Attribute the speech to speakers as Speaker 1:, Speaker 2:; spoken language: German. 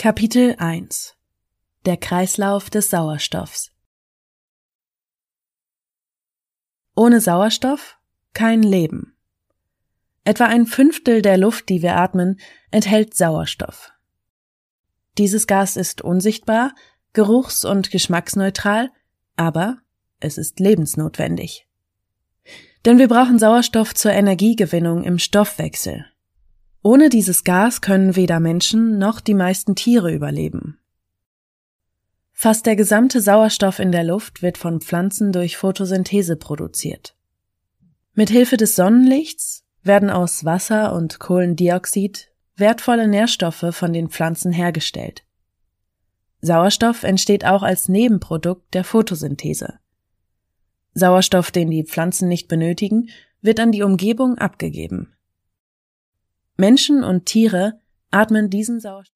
Speaker 1: Kapitel 1 – Der Kreislauf des Sauerstoffs. Ohne Sauerstoff kein Leben. Etwa 1/5 der Luft, die wir atmen, enthält Sauerstoff. Dieses Gas ist unsichtbar, geruchs- und geschmacksneutral, aber es ist lebensnotwendig. Denn wir brauchen Sauerstoff zur Energiegewinnung im Stoffwechsel. Ohne dieses Gas können weder Menschen noch die meisten Tiere überleben. Fast der gesamte Sauerstoff in der Luft wird von Pflanzen durch Photosynthese produziert. Mit Hilfe des Sonnenlichts werden aus Wasser und Kohlendioxid wertvolle Nährstoffe von den Pflanzen hergestellt. Sauerstoff entsteht auch als Nebenprodukt der Photosynthese. Sauerstoff, den die Pflanzen nicht benötigen, wird an die Umgebung abgegeben. Menschen und Tiere atmen diesen Sauerstoff.